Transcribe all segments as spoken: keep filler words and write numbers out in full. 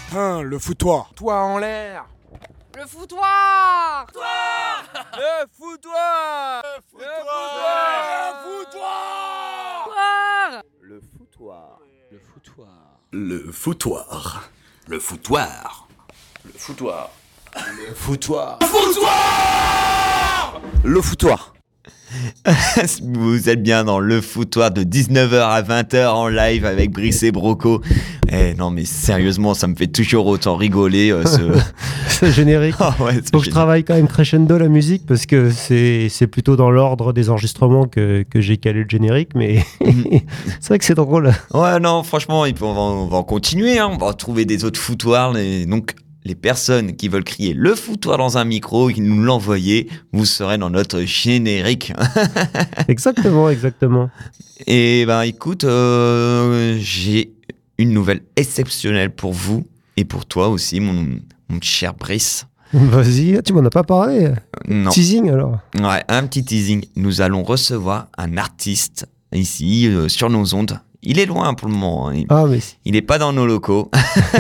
Hein, le foutoir. Toi en l'air. Le foutoir. Le foutoir. Le foutoir. Le foutoir. Le foutoir. Le foutoir. Le foutoir. Le foutoir. Le foutoir. Le foutoir. Le foutoir. Vous êtes bien dans le foutoir de dix-neuf heures à vingt heures en live avec Brice et Broco. Eh non mais sérieusement, ça me fait toujours autant rigoler euh, ce... ce générique. Oh ouais, c'est Faut que je génial. travaille quand même crescendo la musique parce que c'est, c'est plutôt dans l'ordre des enregistrements que, que j'ai calé le générique, mais c'est vrai que c'est drôle. Ouais non, franchement, il peut- on va, on va en continuer, hein. On va trouver des autres foutoirs. les- Donc les personnes qui veulent crier le foutoir dans un micro, qui nous l'envoyer, vous serez dans notre générique. Exactement, exactement. Et ben écoute, euh, j'ai une nouvelle exceptionnelle pour vous et pour toi aussi, mon, mon cher Brice. Vas-y, tu m'en as pas parlé. Euh, Non. Teasing alors. Ouais, un petit teasing. Nous allons recevoir un artiste ici euh, sur nos ondes. Il est loin pour le moment. hein. Il, Ah, mais si. il est pas dans nos locaux.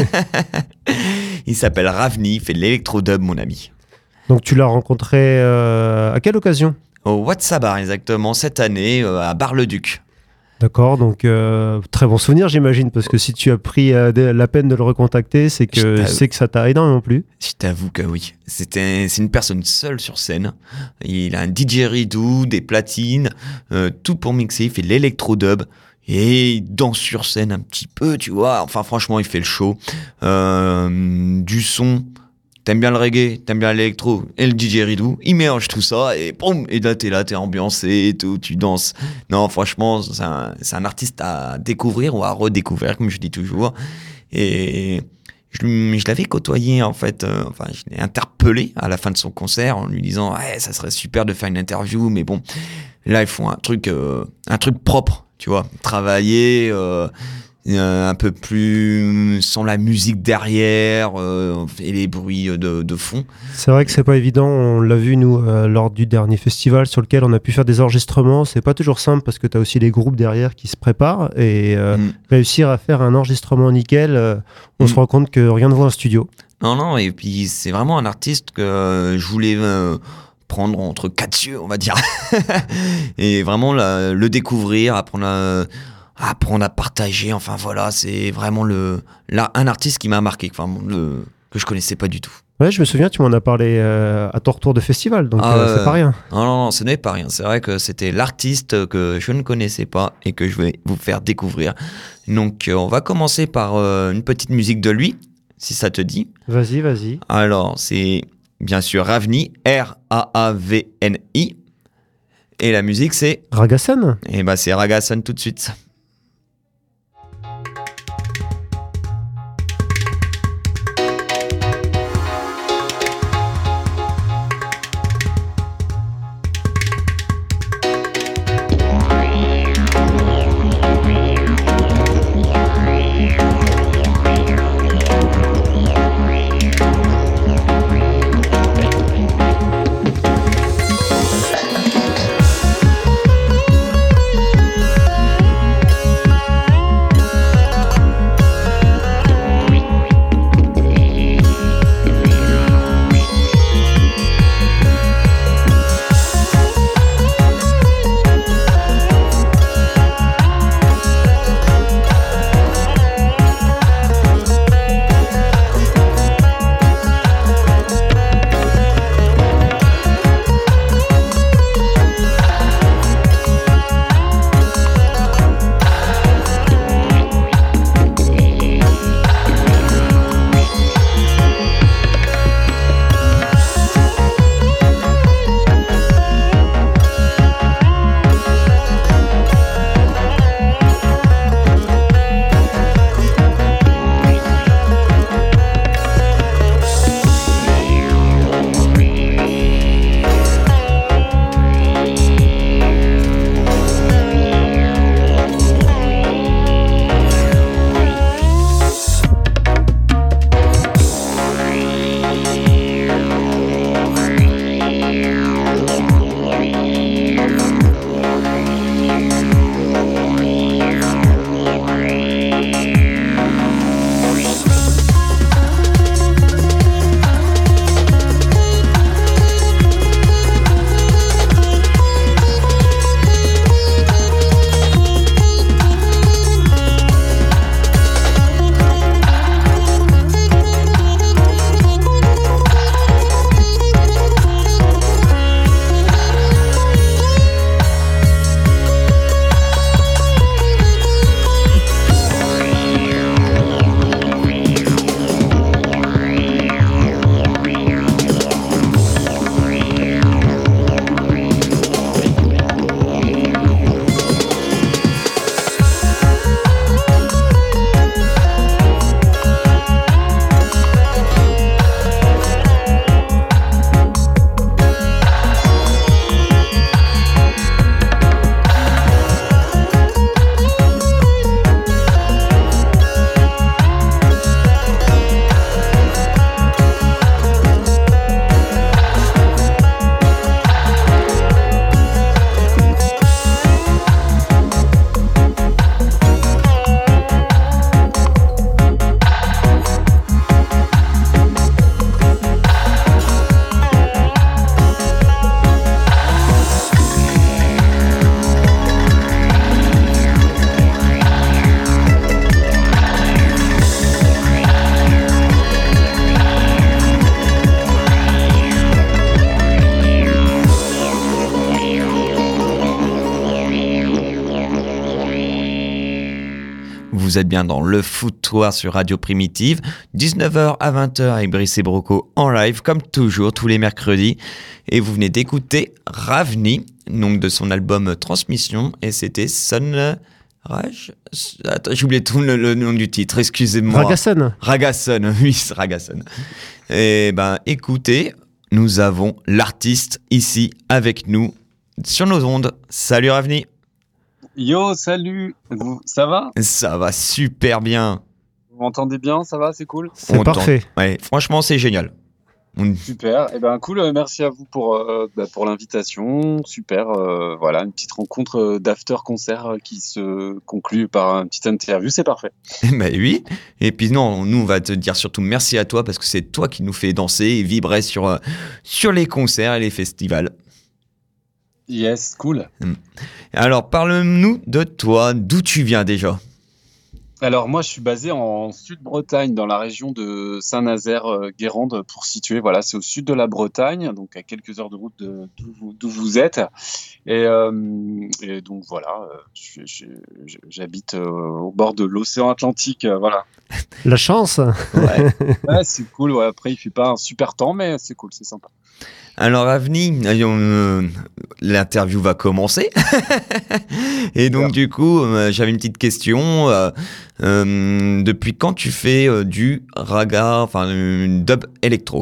Il s'appelle Ravni, il fait de l'électro-dub, mon ami. Donc tu l'as rencontré euh, à quelle occasion? Au WhatsApp, exactement, cette année, euh, à Bar-le-Duc. D'accord, donc euh, très bon souvenir j'imagine, parce que si tu as pris euh, de- la peine de le recontacter, c'est Je que t'avoue. c'est que ça t'a énormément plu. Je t'avoue que oui. C'était, c'est une personne seule sur scène. Il a un D J Ridou, des platines, euh, tout pour mixer. Il fait de l'électro-dub. Et il danse sur scène un petit peu, tu vois. Enfin, franchement, il fait le show. Euh, du son. T'aimes bien le reggae, t'aimes bien l'électro et le D J Ridou. Il mélange tout ça et boum, et là, t'es là, t'es ambiancé et tout, tu danses. Non, franchement, c'est un, c'est un artiste à découvrir ou à redécouvrir, comme je dis toujours. Et je, lui- je l'avais côtoyé, en fait. euh, enfin, je l'ai interpellé à la fin de son concert en lui disant, ouais, ça serait super de faire une interview, mais bon, là, ils font un truc, euh, un truc propre, tu vois. Travailler, euh, euh, un peu plus sans la musique derrière euh, et les bruits de, de fond. C'est vrai que c'est pas évident, on l'a vu nous euh, lors du dernier festival sur lequel on a pu faire des enregistrements, c'est pas toujours simple parce que t'as aussi les groupes derrière qui se préparent et euh, Mm. réussir à faire un enregistrement nickel, euh, on Mm. se rend compte que rien ne vaut un studio. Non, non, et puis c'est vraiment un artiste que euh, je voulais euh, prendre entre quatre yeux, on va dire. Et vraiment la- le découvrir, apprendre à, apprendre à partager, enfin voilà, c'est vraiment le, là, un artiste qui m'a marqué, enfin, le, que je connaissais pas du tout. Ouais, je me souviens, tu m'en as parlé euh, à ton retour de festival, donc Ah, euh, c'est euh, pas rien. Non, non, non, ce n'est pas rien. C'est vrai que c'était l'artiste que je ne connaissais pas et que je vais vous faire découvrir. Donc, euh, on va commencer par euh, une petite musique de lui, si ça te dit. Vas-y, vas-y. Alors, c'est bien sûr Ravni, R A A V N I. Et la musique, c'est... Ragasan. Eh ben, c'est Ragasan tout de suite. Thank vous êtes bien dans le foutoir sur Radio Primitive, dix-neuf heures à vingt heures avec Brice et Broco en live, comme toujours, tous les mercredis. Et vous venez d'écouter Ravni, donc de son album Transmission, et c'était Sun... Rage Attends, j'ai oublié tout le, le nom du titre, excusez-moi. Ragason. Ragason, oui, c'est Ragason. Et ben, écoutez, nous avons l'artiste ici avec nous sur nos ondes. Salut Ravni. Yo, salut. Vous, ça va? Ça va super bien. Vous m'entendez bien? Ça va? C'est cool? C'est On parfait. t'en- Ouais, franchement, c'est génial. On- Super. Eh ben, cool. euh, Merci à vous pour, euh, bah, pour l'invitation. Super. euh, voilà, une petite rencontre euh, d'after-concert euh, qui se conclut par une petite interview. C'est parfait. Ben oui. Et puis non, nous on va te dire surtout merci à toi parce que c'est toi qui nous fais danser et vibrer sur, euh, sur les concerts et les festivals. Yes, cool. Alors parle-nous de toi, d'où tu viens déjà? Alors, moi, je suis basé en Sud-Bretagne, dans la région de Saint-Nazaire-Guérande, pour situer. Voilà, c'est au sud de la Bretagne, donc à quelques heures de route de- d'où vous, d'où vous êtes. Et, euh, et donc, voilà, euh, je- je- je- j'habite euh, au bord de l'océan Atlantique. euh, voilà. La chance. Ouais. Ouais, c'est cool. Ouais. Après, il fait pas un super temps, mais c'est cool, c'est sympa. Alors Avni, euh, l'interview va commencer. Et donc Super. du coup, euh, j'avais une petite question. euh, euh, depuis quand tu fais euh, du raga, enfin une dub électro?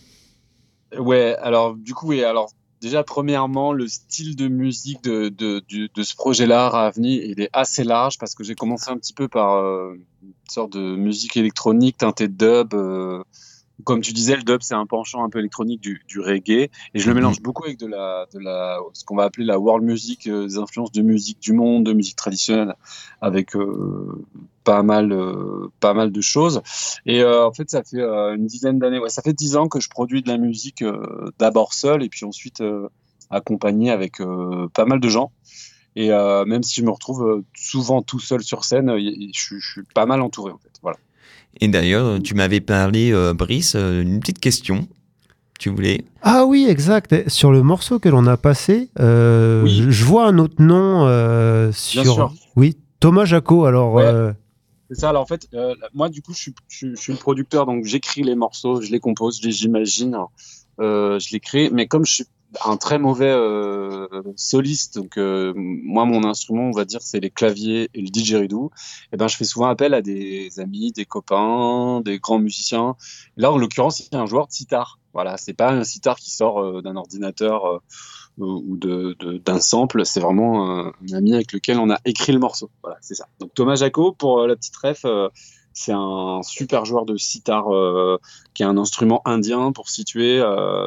Ouais, alors, du coup, oui, alors, déjà, premièrement, le style de musique de, de, du- de ce projet-là, Ravni, il est assez large parce que j'ai commencé un petit peu par euh, une sorte de musique électronique teintée de dub. euh, Comme tu disais, le dub, c'est un penchant un peu électronique du, du reggae. Et je le Mhm. mélange beaucoup avec de la, de la, ce qu'on va appeler la world music, euh, des influences de musique du monde, de musique traditionnelle, avec euh, pas mal, euh, pas mal de choses. Et euh, en fait, ça fait euh, une dizaine d'années, ouais, ça fait dix ans que je produis de la musique euh, d'abord seul et puis ensuite euh, accompagné avec euh, pas mal de gens. Et euh, même si je me retrouve euh, souvent tout seul sur scène, euh, y- y- je, suis- je suis pas mal entouré en fait. Voilà. Et d'ailleurs, tu m'avais parlé, euh, Brice, euh, une petite question. Tu voulais? Ah oui, exact. Et sur le morceau que l'on a passé, euh, Oui. je, je vois un autre nom euh, sur. sûr. Oui, Thomas Jacot. Alors, Ouais. euh, C'est ça, alors en fait, euh, moi du coup, je suis, je, suis- je suis le producteur, donc j'écris les morceaux, je les compose, je les imagine, euh, je les crée, mais comme je suis un très mauvais euh, soliste, donc euh, moi mon instrument, on va dire, c'est les claviers et le didgeridoo, et ben je fais souvent appel à des amis, des copains, des grands musiciens. Là, en l'occurrence, il y a un joueur de sitar. Voilà, c'est pas un sitar qui sort euh, d'un ordinateur euh, ou de, de- d'un sample, c'est vraiment un, un ami avec lequel on a écrit le morceau. Voilà, c'est ça. Donc Thomas Jacot, pour euh, la petite ref, euh, c'est un super joueur de sitar euh, qui est un instrument indien pour situer, euh,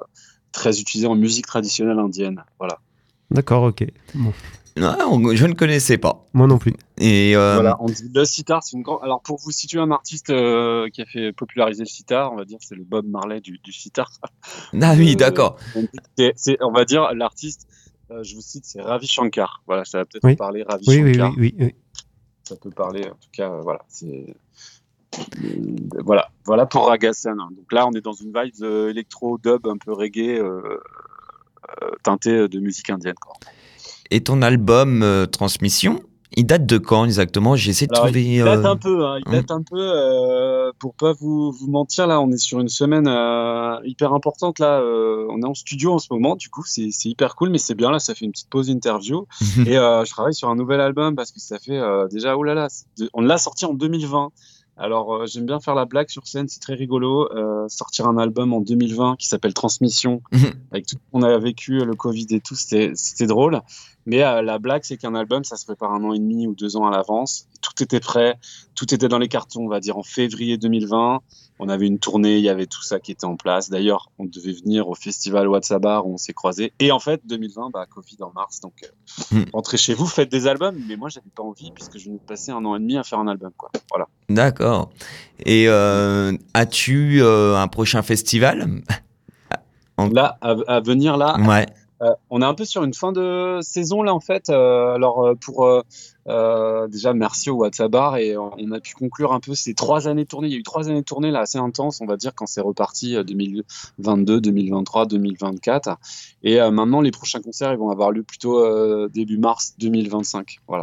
très utilisé en musique traditionnelle indienne. Voilà. d'accord, ok. Bon, Ah, on- je ne connaissais pas. moi non plus. Et euh, Voilà, on dit le sitar, c'est une grande. Alors pour vous situer un artiste euh, qui a fait populariser le sitar, on va dire c'est le Bob Marley du, du sitar. ah oui, Euh, d'accord. C'est, c'est- on va dire l'artiste. euh, je vous cite, c'est Ravi Shankar. Voilà, ça va peut-être Oui. vous parler Ravi Oui, oui, Shankar. oui, oui, oui. Ça peut parler, en tout cas, euh, voilà. C'est euh, voilà, voilà pour Ragasan. Donc là, on est dans une vibe euh, électro dub un peu reggae, euh, euh, teintée de musique indienne, quoi. Et ton album euh, Transmission, il date de quand exactement? J'ai essayé de Alors, trouver. il date euh, un peu, hein, il date un peu. Euh, pour pas vous, vous mentir, là, on est sur une semaine euh, hyper importante. Là, euh, on est en studio en ce moment. Du coup, c'est c'est hyper cool, mais c'est bien. Là, ça fait une petite pause interview. Et euh, je travaille sur un nouvel album parce que ça fait euh, déjà, oh là là, c'est de- on l'a sorti en deux mille vingt. Alors, euh, j'aime bien faire la blague sur scène, c'est très rigolo. Euh, sortir un album en deux mille vingt qui s'appelle Transmission, avec tout ce qu'on a vécu, le Covid et tout, c'était c'était drôle. Mais euh, la blague, c'est qu'un album, ça se prépare un an et demi ou deux ans à l'avance. Tout était prêt, tout était dans les cartons, on va dire en février deux mille vingt. On avait une tournée, il y avait tout ça qui était en place. D'ailleurs, on devait venir au festival Watsabar où on s'est croisés. Et en fait, deux mille vingt, bah, Covid en mars. Donc, euh, Mm. rentrez chez vous, faites des albums. Mais moi, j'avais pas envie puisque je venais de passer un an et demi à faire un album, quoi. Voilà. D'accord. Et euh, as-tu euh, un prochain festival? En- Là, à, à venir là, Ouais. Euh, on est un peu sur une fin de saison là en fait. Euh, alors euh, pour euh, euh, déjà merci au Watsabar et on on a pu conclure un peu ces trois années de tournée. Il y a eu trois années de tournée là assez intenses, on va dire, quand c'est reparti euh, deux mille vingt-deux, deux mille vingt-trois, deux mille vingt-quatre. Et euh, maintenant les prochains concerts ils vont avoir lieu plutôt euh, début mars deux mille vingt-cinq. Voilà.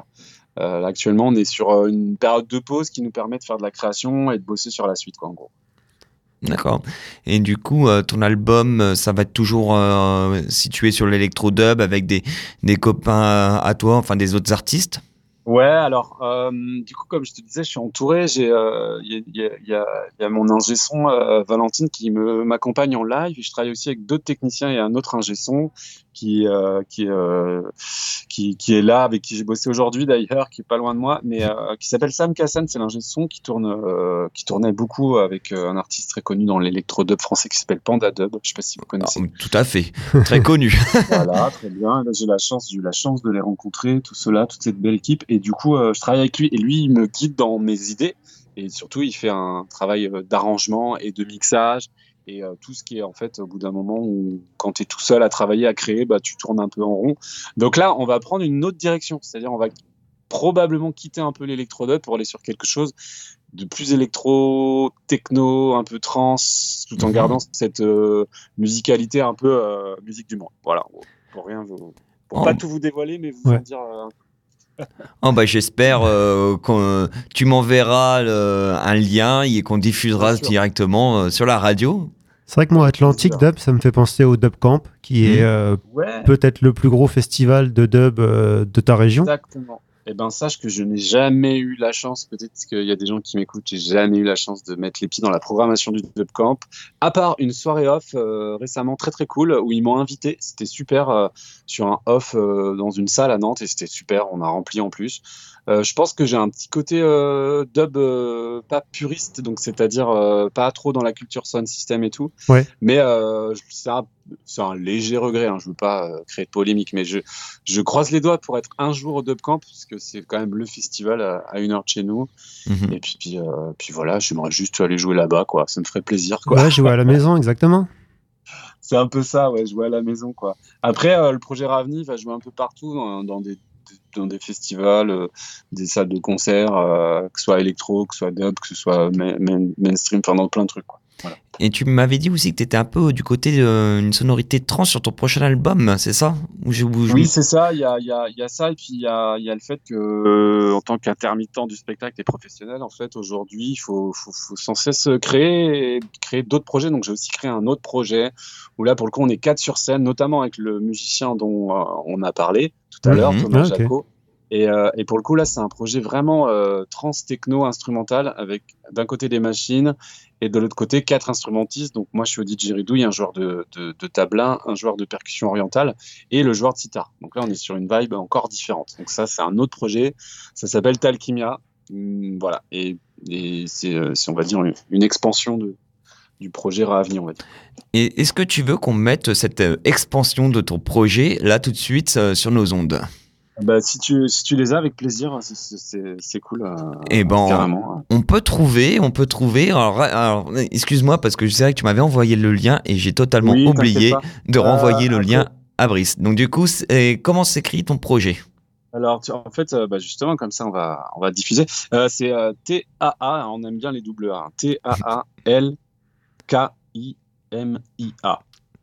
Euh, là, actuellement, on est sur euh, une période de pause qui nous permet de faire de la création et de bosser sur la suite, quoi, en gros. D'accord. Et du coup, euh, ton album, euh, ça va être toujours euh, situé sur l'électro-dub avec des, des copains à toi, enfin des autres artistes? Ouais, alors, euh, du coup, comme je te disais, je suis entouré. J'ai, il euh, y, a, y, a, y, a, y a mon ingé son, euh, Valentine, qui me, m'accompagne en live. Et je travaille aussi avec d'autres techniciens et un autre ingé son qui, euh, qui, euh, qui, qui est là, avec qui j'ai bossé aujourd'hui d'ailleurs, qui est pas loin de moi, mais euh, qui s'appelle Sam Kassan. C'est l'ingé son qui tourne, euh, qui tournait beaucoup avec euh, un artiste très connu dans l'électro-dub français qui s'appelle Panda Dub. Je sais pas si vous connaissez. Ah, tout à fait, très connu. Voilà, très bien. Là, j'ai la chance, j'ai eu la chance de les rencontrer, tout cela, toute cette belle équipe. Et du coup, euh, je travaille avec lui et lui, il me guide dans mes idées. Et surtout, il fait un travail euh, d'arrangement et de mixage et euh, tout ce qui est en fait au bout d'un moment où quand tu es tout seul à travailler, à créer, bah, tu tournes un peu en rond. Donc là, on va prendre une autre direction. C'est-à-dire, on va probablement quitter un peu l'électro-dub pour aller sur quelque chose de plus électro, techno, un peu trance, tout en mmh. gardant cette euh, musicalité un peu euh, musique du monde. Voilà, pour rien vous, pour oh. pas tout vous dévoiler, mais vous ouais. en dire. Euh... oh bah j'espère euh, que tu m'enverras le, un lien et qu'on diffusera directement euh, sur la radio. C'est vrai que moi, Atlantic Dub, ça me fait penser au Dub Camp, qui mmh. est euh, ouais. peut-être le plus gros festival de dub euh, de ta région. Exactement. Eh ben, sache que je n'ai jamais eu la chance, peut-être qu'il y a des gens qui m'écoutent, j'ai jamais eu la chance de mettre les pieds dans la programmation du Dub Camp, à part une soirée off euh, récemment très très cool où ils m'ont invité. C'était super euh, sur un off euh, dans une salle à Nantes et c'était super, on a rempli en plus. Euh, je pense que j'ai un petit côté euh, dub euh, pas puriste, donc c'est-à-dire euh, pas trop dans la culture sound system et tout, ouais. mais euh, c'est, un, c'est un léger regret, hein, je veux pas euh, créer de polémique, mais je, je croise les doigts pour être un jour au Dub Camp, parce que c'est quand même le festival à, à une heure de chez nous, mm-hmm. et puis, puis, euh, puis voilà, j'aimerais juste aller jouer là-bas, quoi. Ça me ferait plaisir, quoi. Ouais, jouer à la maison, exactement. C'est un peu ça, ouais, jouer à la maison, quoi. Après, euh, le projet Ravni va jouer un peu partout, dans, dans des dans des festivals, euh, des salles de concert, euh, que ce soit électro, que ce soit dub, que ce soit main, main, mainstream, enfin dans plein de trucs, quoi. Voilà. Et tu m'avais dit aussi que tu étais un peu du côté d'une sonorité trance sur ton prochain album, c'est ça? Ou je, ou je... Oui, c'est ça, il y a, y, a, y a ça, et puis il y a, y a le fait que, euh, en tant qu'intermittent du spectacle et professionnel, en fait, aujourd'hui, il faut, faut, faut sans cesse créer, et créer d'autres projets. Donc j'ai aussi créé un autre projet, où là, pour le coup, on est quatre sur scène, notamment avec le musicien dont euh, on a parlé tout à mmh, l'heure, Thomas ah, Jaco. Okay. Et, euh, et pour le coup, là, c'est un projet vraiment euh, trans-techno-instrumental avec d'un côté des machines et de l'autre côté quatre instrumentistes. Donc moi, je suis au didgeridoo, un joueur de, de, de tablin, un joueur de percussion orientale et le joueur de sitar. Donc là, on est sur une vibe encore différente. Donc ça, c'est un autre projet. Ça s'appelle Talkimia. Hum, voilà. Et, et c'est, c'est, on va dire, une, une expansion de, du projet Ravni, on va dire. Et est-ce que tu veux qu'on mette cette expansion de ton projet là tout de suite euh, sur nos ondes? Bah, si tu, si tu les as, avec plaisir, c'est, c'est, c'est cool. Euh, et ben, carrément. On peut trouver, on peut trouver. Alors, alors, excuse-moi, parce que c'est vrai que tu m'avais envoyé le lien et j'ai totalement oui, oublié de euh, renvoyer le lien à Brice. Donc, du coup, comment s'écrit ton projet? Alors, tu, en fait, euh, bah, justement, comme ça, on va, on va diffuser. Euh, c'est euh, T A A, on aime bien les double A. Hein, T A A L K I M I A.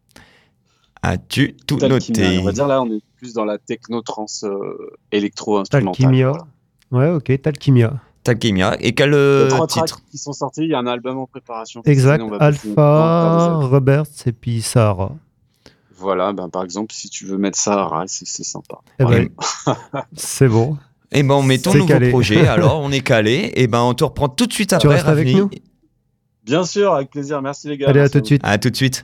As-tu tout noté? On va dire là, on est plus dans la techno-trance euh, électro-instrumentale. Talkimia. Voilà. Ouais, ok, Talkimia. Talkimia. Et quel euh, trois titre tracks qui sont sortis, il y a un album en préparation. Exact, Alpha, Roberts et puis Sahara. Voilà, ben, par exemple, si tu veux mettre Sahara, c'est, c'est sympa. Eh ben, c'est bon. Et ben, on met ton c'est nouveau calé. projet, alors on est calé. Et ben, on te reprend tout de suite après. Tu restes avec nous? Bien sûr, avec plaisir. Merci les gars. Allez, Merci à tout de suite. À tout de suite.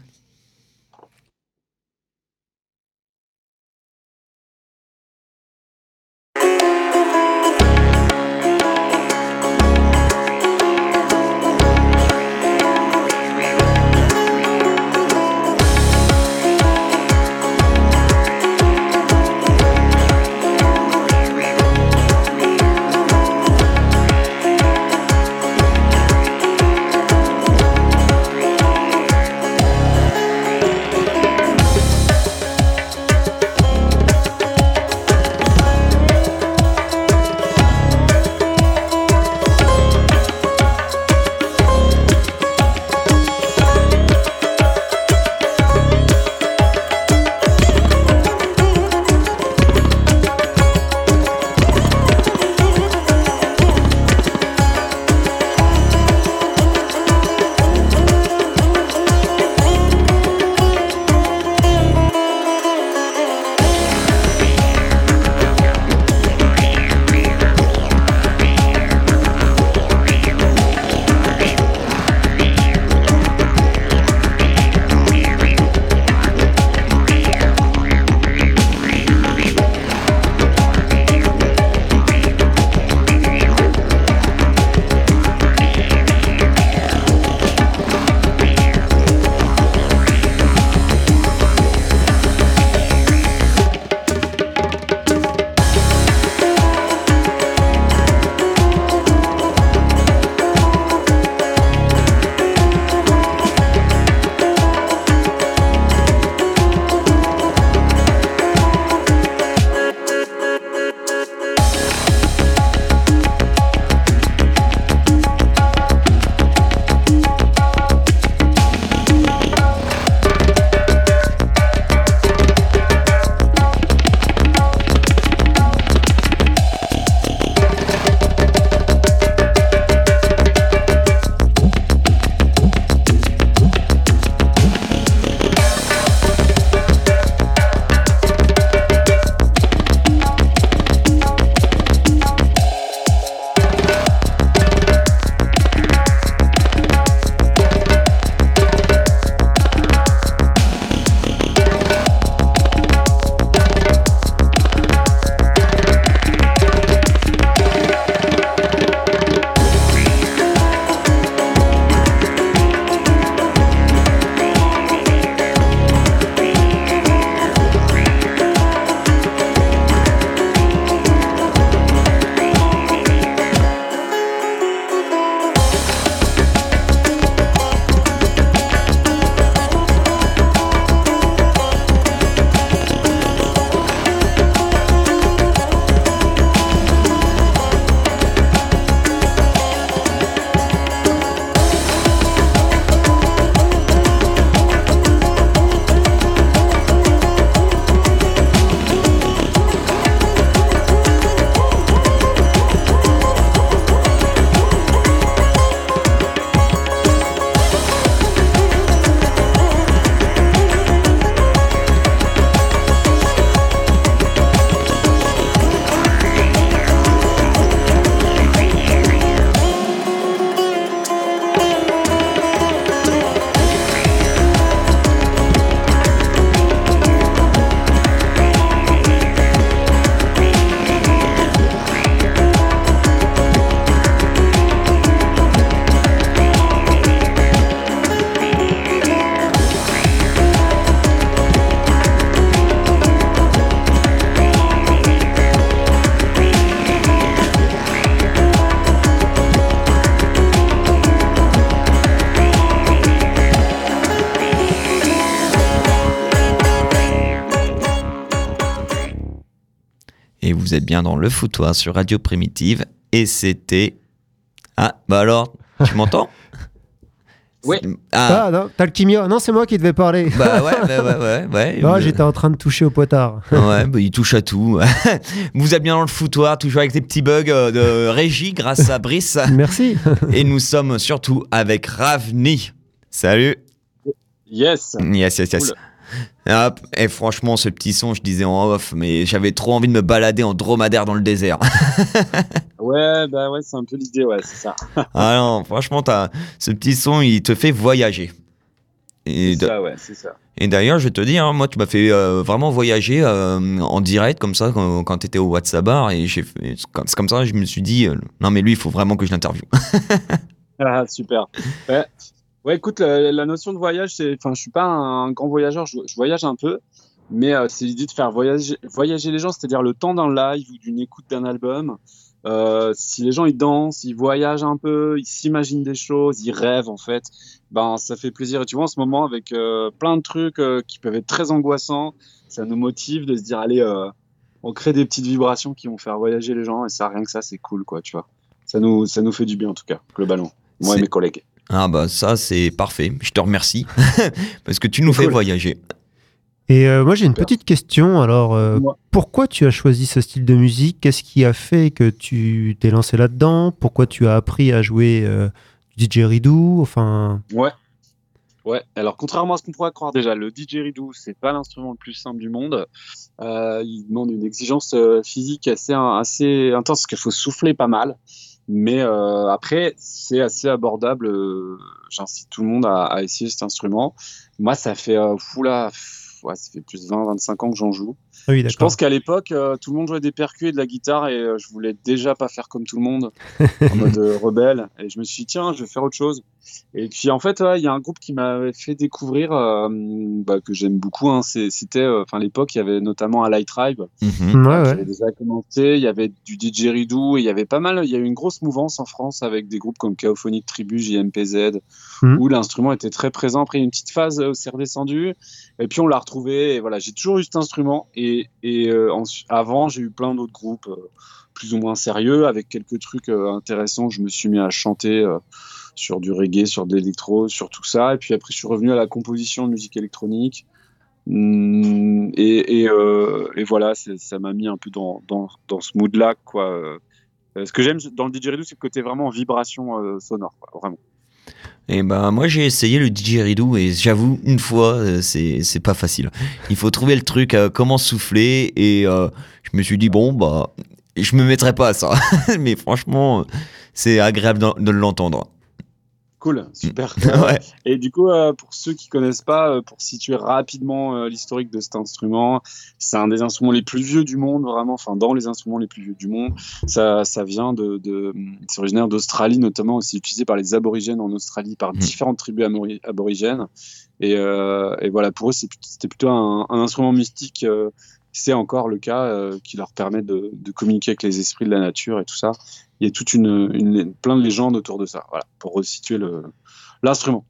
vous êtes bien dans le foutoir sur Radio Primitive. Et c'était... Ah, bah alors, tu m'entends? Oui. Ah. ah non, t'as le kimio. Non, c'est moi qui devais parler. Bah ouais, ouais, ouais, ouais. ouais non, vous... j'étais en train de toucher au potard. Ouais, bah il touche à tout. Vous êtes bien dans le foutoir, toujours avec des petits bugs de régie grâce à Brice. Merci. Et nous sommes surtout avec Ravni. Salut. Yes. Yes, yes, yes. Cool. Hop. Et franchement, ce petit son, je disais en off, mais j'avais trop envie de me balader en dromadaire dans le désert. Ouais, bah ouais, c'est un peu l'idée, ouais, c'est ça. Ah non, franchement, t'as... ce petit son, il te fait voyager. Et c'est de... ça, ouais, c'est ça. Et d'ailleurs, je te dis, hein, moi, tu m'as fait euh, vraiment voyager euh, en direct, comme ça, quand, quand t'étais au WhatsApp bar, et j'ai fait... c'est comme ça que je me suis dit, euh, non, mais lui, il faut vraiment que je l'interviewe. Ah, super. Ouais. Ouais, écoute, la, la notion de voyage, c'est, enfin, je suis pas un, un grand voyageur, je, je voyage un peu, mais euh, c'est l'idée de faire voyager, voyager les gens, c'est-à-dire le temps d'un live ou d'une écoute d'un album. Euh, si les gens ils dansent, ils voyagent un peu, ils s'imaginent des choses, ils rêvent en fait, ben ça fait plaisir. Et tu vois, en ce moment, avec euh, plein de trucs euh, qui peuvent être très angoissants, ça nous motive de se dire, allez, euh, on crée des petites vibrations qui vont faire voyager les gens, et ça, rien que ça, c'est cool, quoi, tu vois. Ça nous, ça nous fait du bien en tout cas, globalement, moi c'est... et mes collègues. Ah bah ça c'est parfait, je te remercie parce que tu nous fais cool. voyager. Et euh, moi j'ai une petite question, alors euh, pourquoi tu as choisi ce style de musique? Qu'est-ce qui a fait que tu t'es lancé là-dedans? Pourquoi tu as appris à jouer euh, du didgeridoo? Enfin... Ouais. Ouais, alors contrairement à ce qu'on pourrait croire déjà, le didgeridoo, c'est pas l'instrument le plus simple du monde. Euh, il demande une exigence euh, physique assez, assez intense parce qu'il faut souffler pas mal. Mais euh, après, c'est assez abordable. Euh, j'incite tout le monde à, à essayer cet instrument. Moi, ça fait, euh, fou là, ouais, ça fait plus de vingt à vingt-cinq ans que j'en joue. Ah oui, je pense qu'à l'époque, euh, tout le monde jouait des percus et de la guitare et euh, je voulais déjà pas faire comme tout le monde, en mode euh, rebelle. Et je me suis dit, tiens, je vais faire autre chose. Et puis en fait, il ouais, y a un groupe qui m'avait fait découvrir, euh, bah, que j'aime beaucoup. Hein, c'est, c'était, enfin, euh, l'époque, il y avait notamment Ally Tribe. Mmh. Ouais, J'avais ouais. déjà commencé. Il y avait du didgeridoo et il y avait pas mal. Il y a eu une grosse mouvance en France avec des groupes comme Chaophonic Tribu, J M P Z, mmh. où l'instrument était très présent. Après, il y a une petite phase où c'est redescendu. Et puis on l'a retrouvé. Et voilà, j'ai toujours eu cet instrument. Et, et euh, en, avant, j'ai eu plein d'autres groupes euh, plus ou moins sérieux avec quelques trucs euh, intéressants. Je me suis mis à chanter. Euh, sur du reggae, sur de l'électro, sur tout ça. Et puis après, je suis revenu à la composition de musique électronique. Mmh, et, et, euh, et voilà, c'est, ça m'a mis un peu dans, dans, dans ce mood-là, quoi. Euh, ce que j'aime dans le didgeridoo, c'est le côté vraiment en vibration euh, sonore, quoi, vraiment. Et ben moi j'ai essayé le didgeridoo et j'avoue une fois euh, c'est c'est pas facile. Il faut trouver le truc, euh, comment souffler et euh, je me suis dit bon bah je me mettrai pas à ça. Mais franchement c'est agréable de, de l'entendre. Cool, super. Ouais. Et du coup, euh, pour ceux qui connaissent pas, euh, pour situer rapidement euh, l'historique de cet instrument, c'est un des instruments les plus vieux du monde, vraiment. Enfin, dans les instruments les plus vieux du monde, ça, ça vient de, de, c'est originaire d'Australie notamment. C'est utilisé par les aborigènes en Australie, par mmh. différentes tribus amori- aborigènes. Et, euh, et voilà, pour eux, c'est, c'était plutôt un, un instrument mystique. Euh, c'est encore le cas euh, qui leur permet de, de communiquer avec les esprits de la nature et tout ça. Il y a toute une, une plein de légendes autour de ça, voilà, pour resituer le, l'instrument.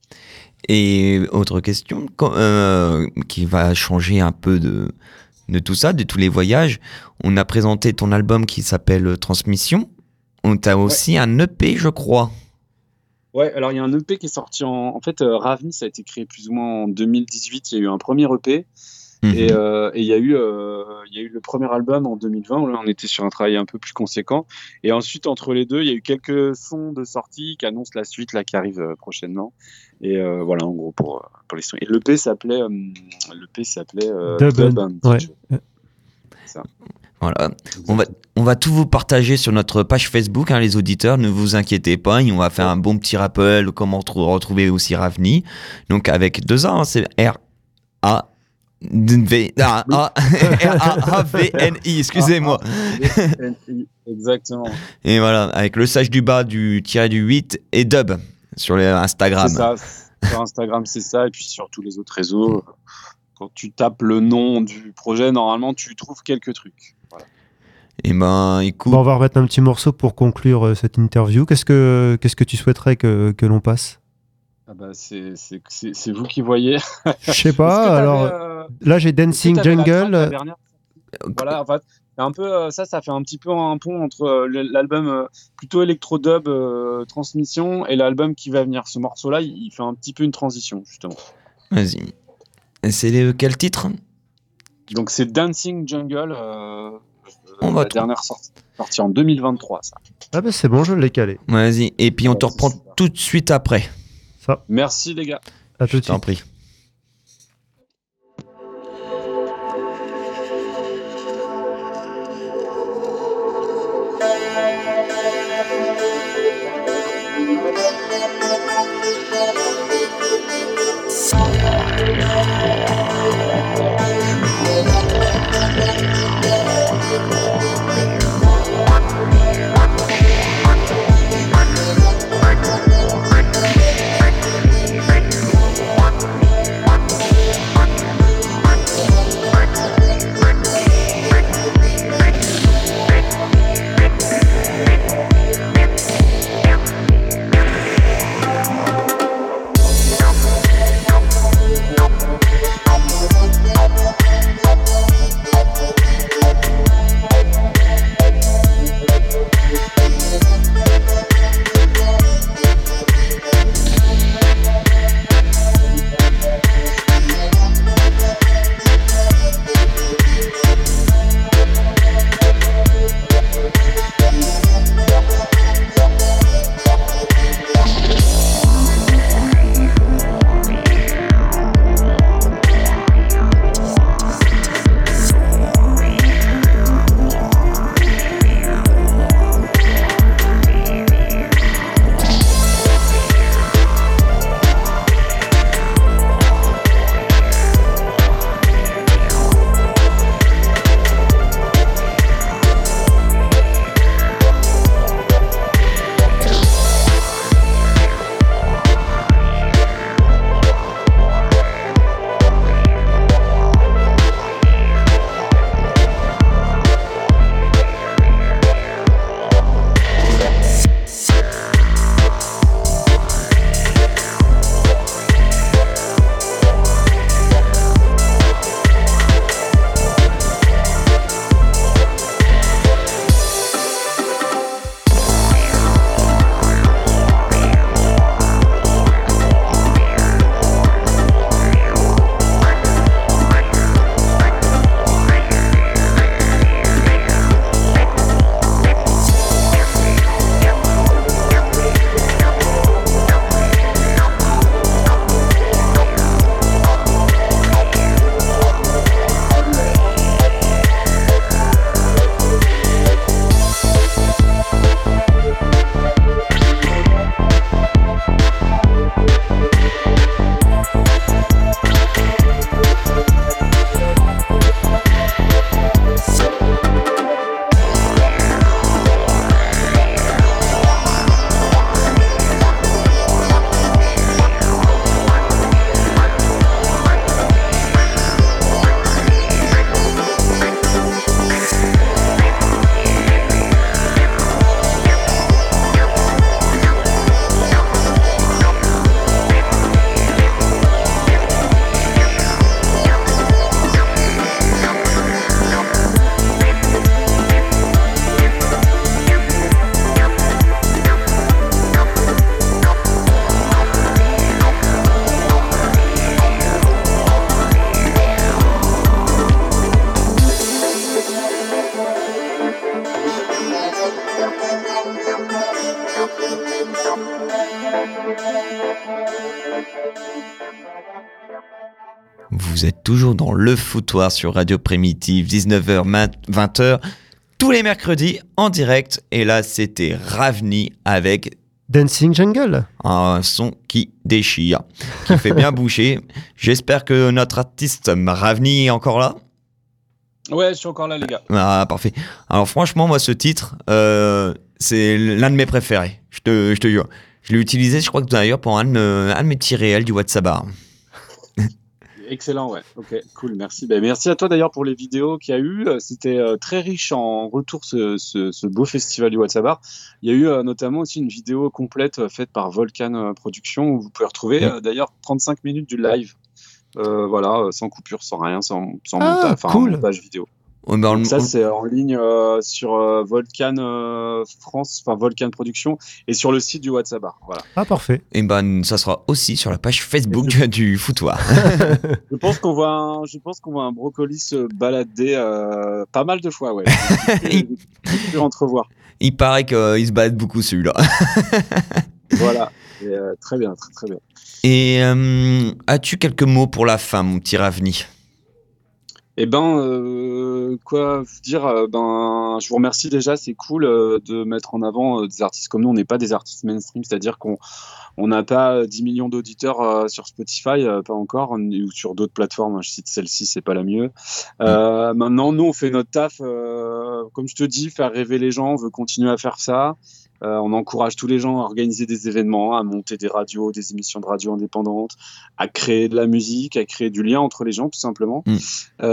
Et autre question quand, euh, qui va changer un peu de, de tout ça, de tous les voyages. On a présenté ton album qui s'appelle Transmission. On t'a aussi ouais. un E P, je crois. Ouais, alors il y a un E P qui est sorti en... En fait, euh, Ravni, ça a été créé plus ou moins en deux mille dix-huit. Il y a eu un premier E P. Mmh. Et euh, il y a eu euh, il y a eu le premier album en deux mille vingt où là on était sur un travail un peu plus conséquent et ensuite entre les deux il y a eu quelques sons de sortie qui annoncent la suite là qui arrive euh, prochainement et euh, voilà en gros pour pour les sons et l'E P s'appelait euh, l'E P s'appelait euh, Dub and ouais. Ça. Voilà, on va, on va tout vous partager sur notre page Facebook, hein, les auditeurs, ne vous inquiétez pas, et on va faire un bon petit rappel comment retrouver aussi Ravni, donc avec deux A, hein, c'est R A V A V N I, excusez-moi. Exactement. Et voilà, avec le sage du bas du tiré du huit et Dub sur les Instagram. C'est ça, sur Instagram c'est ça, et puis sur tous les autres réseaux, quand tu tapes le nom du projet, normalement tu trouves quelques trucs. Voilà. Et ben, écoute. Bon, on va remettre un petit morceau pour conclure euh, cette interview. Qu'est-ce que, qu'est-ce que tu souhaiterais que, que l'on passe ? Ah bah c'est, c'est, c'est, c'est vous qui voyez. Je sais pas, alors euh... là j'ai Dancing Jungle. La, la Voilà, en fait, c'est un peu euh, ça, ça fait un petit peu un pont entre euh, l'album euh, plutôt électro-dub euh, Transmission et l'album qui va venir. Ce morceau-là, il, il fait un petit peu une transition, justement. Vas-y. C'est les- quel titre? Donc c'est Dancing Jungle, euh, On euh, va la te- dernière sortie, sortie en deux mille vingt-trois, ça. Ah bah c'est bon, je l'ai calé. Vas-y. Et puis on te Ouais, reprend c'est super. tout de suite après. Ça, Merci les gars. à tout Je de t'en suite. prie. Vous êtes toujours dans le foutoir sur Radio Primitive, dix-neuf heures, vingt heures, tous les mercredis en direct. Et là, c'était Ravni avec Dancing Jungle. un son qui déchire, qui fait bien boucher. J'espère que notre artiste Ravni est encore là. Ouais, je suis encore là, les gars. Ah, parfait. Alors franchement, moi, ce titre, euh, c'est l'un de mes préférés. Je te, je te jure. Je l'ai utilisé, je crois que d'ailleurs, pour un de, me, un de mes petits réels du WhatsApp. Excellent, ouais. Ok, cool, merci. Ben, merci à toi d'ailleurs pour les vidéos qu'il y a eu. C'était euh, très riche en retour, ce, ce, ce beau festival du WhatsApp. Il y a eu euh, notamment aussi une vidéo complète euh, faite par Volcan euh, Productions où vous pouvez retrouver Oui. euh, d'ailleurs trente-cinq minutes du live. Euh, voilà, euh, sans coupure, sans rien, sans, sans Ah, montage, enfin, cool. montage vidéo. Oh, bah, Donc on- ça, on- c'est en ligne euh, sur euh, Volcan euh, France, enfin Volcan Production, et sur le site du WhatsApp Bar. Voilà. Ah, parfait. eh ben, ça sera aussi sur la page Facebook du foutoir. Je pense qu'on voit un, je pense qu'on voit un brocoli se balader euh, pas mal de fois, ouais. J'ai pu- j'ai pu entrevoir. Il paraît qu'il se balade beaucoup celui-là. Voilà. Et, euh, très bien, très très bien. Et euh, as-tu quelques mots pour la fin, mon petit Ravni? Eh ben, euh, quoi vous dire euh, Ben, je vous remercie déjà. C'est cool euh, de mettre en avant euh, des artistes comme nous. On n'est pas des artistes mainstream, c'est-à-dire qu'on on n'a pas euh, dix millions d'auditeurs euh, sur Spotify, euh, pas encore, on- ou sur d'autres plateformes. Je cite celle-ci, c'est pas la mieux. Euh, maintenant, nous, on fait notre taf. Euh, comme je te dis, faire rêver les gens. On veut continuer à faire ça. Euh, on encourage tous les gens à organiser des événements, à monter des radios, des émissions de radio indépendantes, à créer de la musique, à créer du lien entre les gens, tout simplement. Mm.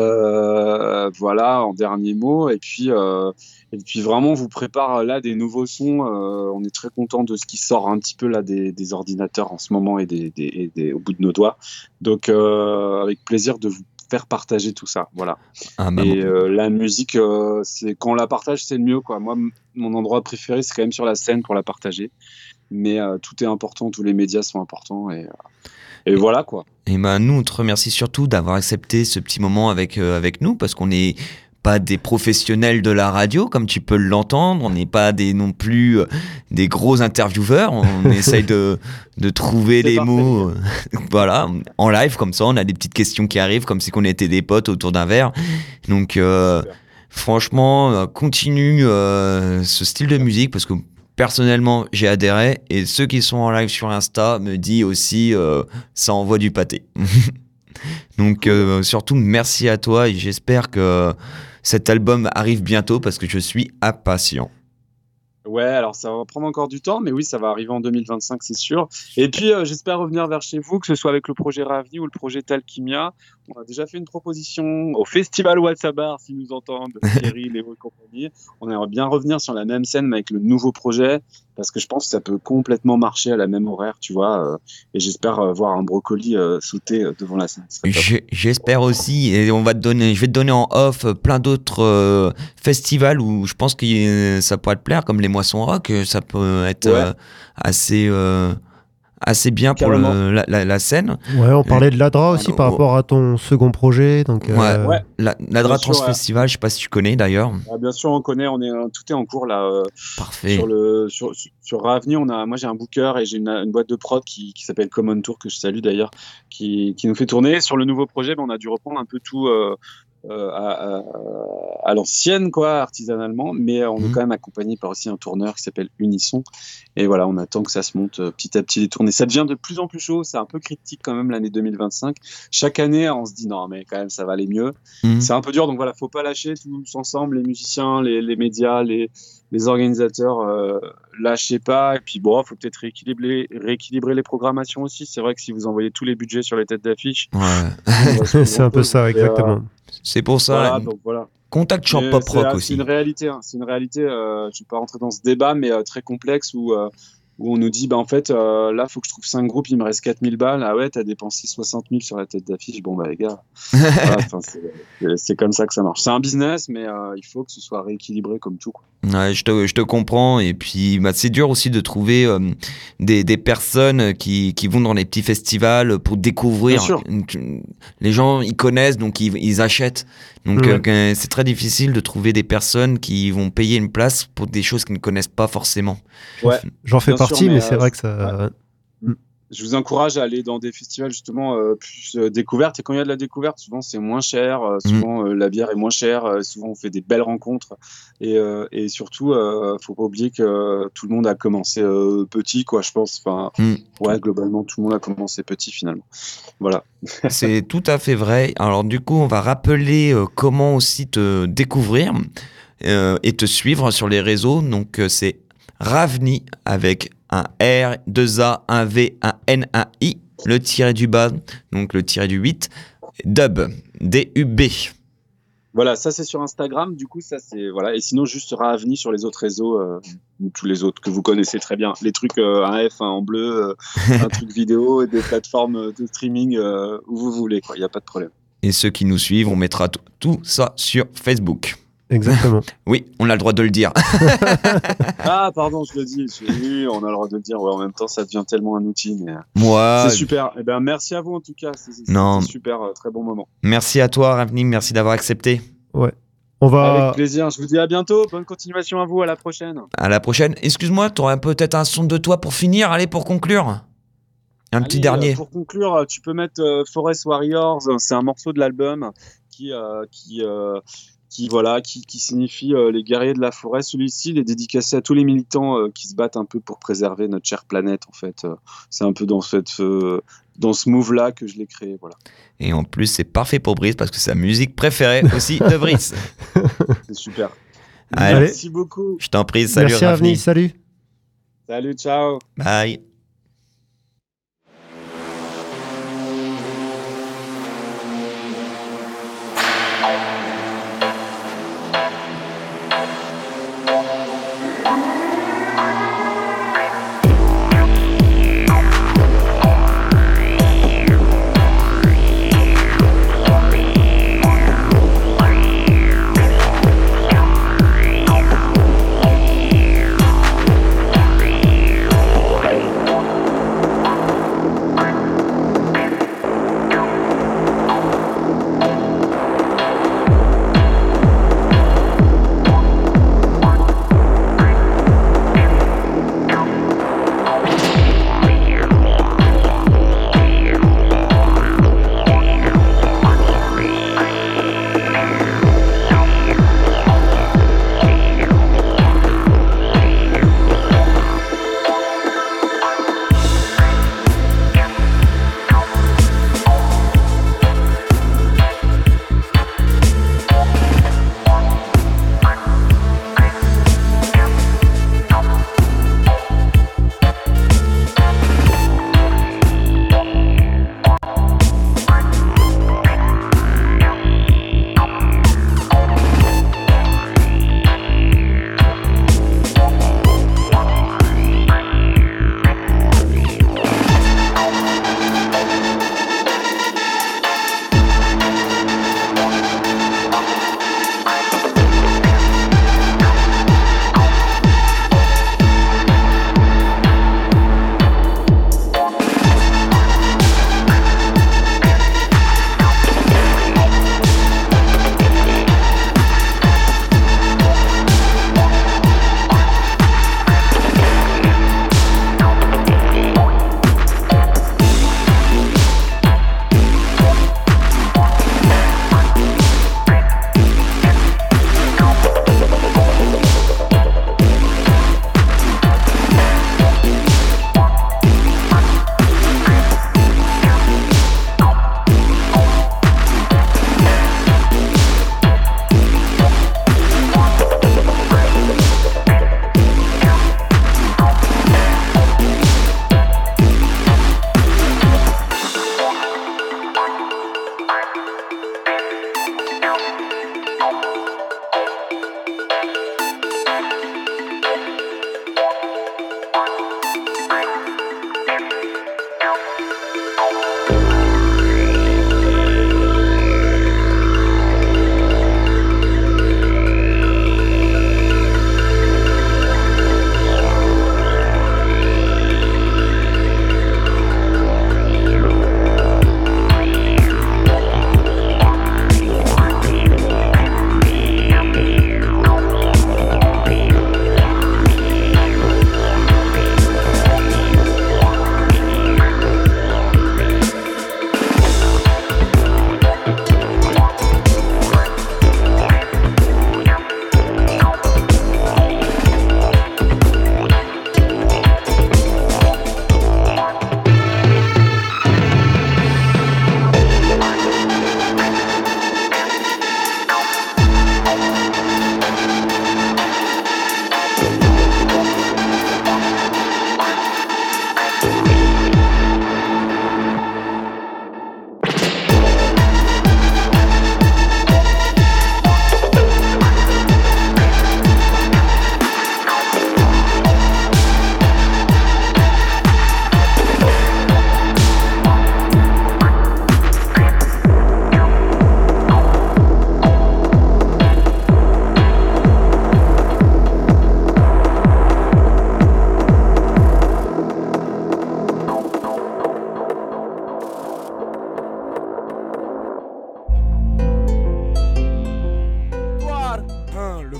Euh, voilà, en dernier mot. Et puis, euh, et puis vraiment, on vous prépare là des nouveaux sons. Euh, on est très content de ce qui sort un petit peu là des, des ordinateurs en ce moment et, des, des, et des- au bout de nos doigts. Donc, euh, avec plaisir de vous faire partager tout ça. Voilà. Ah, bah, Et bon. euh, la musique, euh, c'est quand on la partage, c'est le mieux, quoi. Moi, m- mon endroit préféré, c'est quand même sur la scène pour la partager. Mais euh, tout est important, tous les médias sont importants et, euh, et voilà, quoi. Et ben, nous, on te remercie surtout d'avoir accepté ce petit moment avec, euh, avec nous, parce qu'on n'est pas des professionnels de la radio, comme tu peux l'entendre. On n'est pas des, non plus euh, des gros intervieweurs. On essaye de, de trouver C'est les parfait, mots. euh, voilà, en live, comme ça, on a des petites questions qui arrivent, comme si on était des potes autour d'un verre. Donc, euh, Super. franchement, euh, continue euh, ce style de musique, parce que personnellement, j'ai adhéré. Et ceux qui sont en live sur Insta me disent aussi, euh, ça envoie du pâté. Donc, euh, surtout, merci à toi et j'espère que cet album arrive bientôt parce que je suis impatient. Ouais, alors ça va prendre encore du temps, mais oui, ça va arriver en deux mille vingt-cinq, c'est sûr. Et puis, euh, j'espère revenir vers chez vous, que ce soit avec le projet Ravni ou le projet Talkimia. On a déjà fait une proposition au Festival WhatsApp Bar, s'ils nous entendent, Thierry, Léo et compagnie. On aimerait bien revenir sur la même scène, mais avec le nouveau projet, parce que je pense que ça peut complètement marcher à la même horaire, tu vois. euh, et j'espère euh, voir un brocoli euh, sauter euh, devant la scène. Ce serait top. J'ai- J'espère aussi, et on va te donner, je vais te donner en off euh, plein d'autres euh, festivals où je pense que euh, ça pourrait te plaire, comme les Moissons Rock. euh, Ça peut être Ouais. euh, assez, euh, assez bien pour Carrément. le- la, la- la scène. Ouais, on parlait de l'Adra aussi Alors, par oh. rapport à ton second projet. Donc, euh, Ouais. Ouais. La, L'Adra Bien sûr, Trans ouais. Festival, je sais pas si tu connais d'ailleurs. Ah, bien sûr, on connaît, on est, euh, tout est en cours là. euh, Parfait. Sur le sur sur Ravni, on a moi j'ai un booker et j'ai une, une boîte de prod qui, qui s'appelle Common Tour que je salue d'ailleurs, qui, qui nous fait tourner. Sur le nouveau projet, ben, on a dû reprendre un peu tout euh, euh, à, à, à l'ancienne quoi, artisanalement, mais on Mhm. est quand même accompagné par aussi un tourneur qui s'appelle Unisson. Et voilà, on attend que ça se monte euh, petit à petit les tournées. Ça devient de plus en plus chaud, c'est un peu critique quand même l'année deux mille vingt-cinq. Chaque année, on se dit non mais quand même ça va aller mieux. Mhm. C'est un peu dur, donc voilà, faut pas lâcher tous ensemble, les musiciens, les, les médias, les, les organisateurs, euh, lâchez pas. Et puis bon, faut peut-être rééquilibrer, rééquilibrer les programmations aussi. C'est vrai que si vous envoyez tous les budgets sur les têtes d'affiche, Ouais. c'est un peu ça, exactement. C'est pour ça. Voilà, donc voilà. Contact Champ Mais Pop c'est- Rock C'est aussi. une réalité, hein. C'est une réalité. Euh, je vais pas rentrer dans ce débat, mais euh, très complexe où, euh, où on nous dit, bah en fait, euh, là, faut que je trouve cinq groupes, il me reste quatre mille balles. Ah ouais, t'as dépensé soixante mille sur la tête d'affiche. Bon bah les gars, voilà, enfin, c'est- c'est c'est comme ça que ça marche. C'est un business, mais euh, il faut que ce soit rééquilibré comme tout, quoi. Ouais, je te, je te comprends. Et puis, bah, c'est dur aussi de trouver euh, des, des personnes qui, qui vont dans les petits festivals pour découvrir. Bien sûr. Les gens, ils connaissent, donc ils, ils achètent. Donc, Ouais. euh, que- c'est très difficile de trouver des personnes qui vont payer une place pour des choses qu'ils ne connaissent pas forcément. J'en fais Bien sûr, partie, mais, mais c'est euh, vrai que ça. Je vous encourage à aller dans des festivals justement euh, plus euh, découvertes. Et quand il y a de la découverte, souvent c'est moins cher, euh, souvent euh, la bière est moins chère, euh, souvent on fait des belles rencontres. Et, euh, et surtout, euh, faut pas oublier que euh, tout le monde a commencé euh, petit, quoi. Je pense. Enfin, Mm. ouais, globalement, tout le monde a commencé petit finalement. Voilà. C'est tout à fait vrai. Alors du coup, on va rappeler euh, comment aussi te découvrir euh, et te suivre sur les réseaux. Donc euh, c'est Ravni avec un R, deux A, un V, un N, un I, le tiré du bas, donc le tiré du huit, Dub, D U B. Voilà, ça c'est sur Instagram. Du coup, ça c'est voilà. Et sinon, juste Ravni sur les autres réseaux, euh, ou tous les autres que vous connaissez très bien. Les trucs euh, un F, un en bleu, euh, un truc vidéo et des plateformes de streaming euh, où vous voulez. Quoi, il y a pas de problème. Et ceux qui nous suivent, on mettra t- tout ça sur Facebook. Exactement. Oui, on a le droit de le dire. Ah, pardon, je le dis. Je- Oui, on a le droit de le dire. Ouais, en même temps, ça devient tellement un outil. Mais... Moi, c'est super. Eh ben, merci à vous en tout cas. C'est, c'est, Non. c'était super, euh, très bon moment. merci à toi, Ravning, merci d'avoir accepté. On va. Avec plaisir. Je vous dis à bientôt. Bonne continuation à vous. À la prochaine. À la prochaine. Excuse-moi, tu aurais peut-être un son de toi pour finir, allez, pour conclure. Un petit Allez, dernier. euh, Pour conclure, euh, tu peux mettre euh, Forest Warriors. euh, C'est un morceau de l'album qui, euh, qui, euh, qui, voilà, qui, qui signifie euh, les guerriers de la forêt. Celui-ci, il est dédicacé à tous les militants euh, qui se battent un peu pour préserver notre chère planète. En fait, Euh, c'est un peu dans cette, euh, dans ce move-là que je l'ai créé. Voilà. Et en plus, c'est parfait pour Brice parce que c'est sa musique préférée aussi de Brice. C'est super. Allez. Merci beaucoup. Je t'en prie, salut Merci Ravning. Ravni, salut. Salut, ciao. Bye. Bye.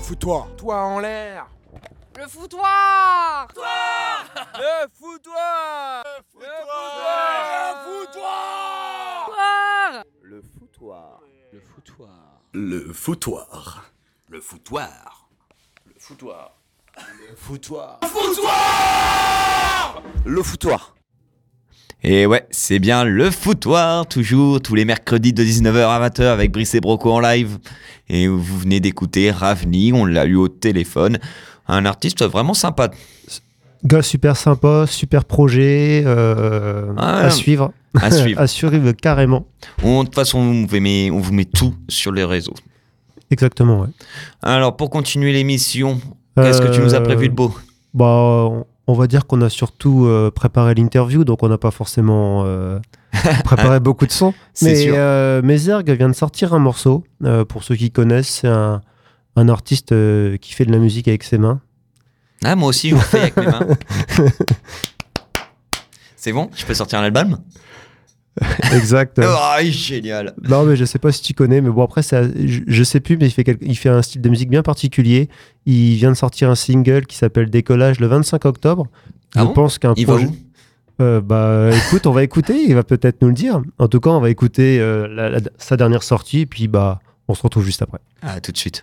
foutoir. Toi en l'air. Le foutoir. Le foutoir. Le foutoir. Foutoir. Le foutoir. Le foutoir. Le foutoir. Le foutoir. Le foutoir. Le foutoir. Le foutoir. Et ouais, c'est bien le foutoir, toujours, tous les mercredis de dix-neuf heures à vingt heures avec Brice et Broco en live. Et vous venez d'écouter Ravni, on l'a eu au téléphone. Un artiste vraiment sympa. Gars super sympa, super projet, euh, Ah, à suivre. À suivre. À suivre carrément. On- De toute façon, on vous, met, on vous met tout sur les réseaux. Exactement, ouais. Alors, pour continuer l'émission, qu'est-ce que tu nous as prévu de beau? Bah, on, on va dire qu'on a surtout euh, préparé l'interview, donc on n'a pas forcément euh, préparé beaucoup de sons. C'est Mais sûr. euh, Mézergue vient de sortir un morceau. Euh, pour ceux qui connaissent, c'est un, un artiste euh, qui fait de la musique avec ses mains. Ah, moi aussi, je le fais avec mes mains. C'est bon? Je peux sortir un album? Exact. Oh, génial. Non, mais je sais pas si tu connais, mais bon, après, ça, je, je sais plus, mais il fait, quel- il fait un style de musique bien particulier. Il vient de sortir un single qui s'appelle Décollage le vingt-cinq octobre. Ah je bon pense qu'un Il va projet. où? Euh, bah, écoute, on va écouter, il va peut-être nous le dire. En tout cas, on va écouter euh, la- la- sa dernière sortie, et puis bah, on se retrouve juste après. Ah, tout de suite.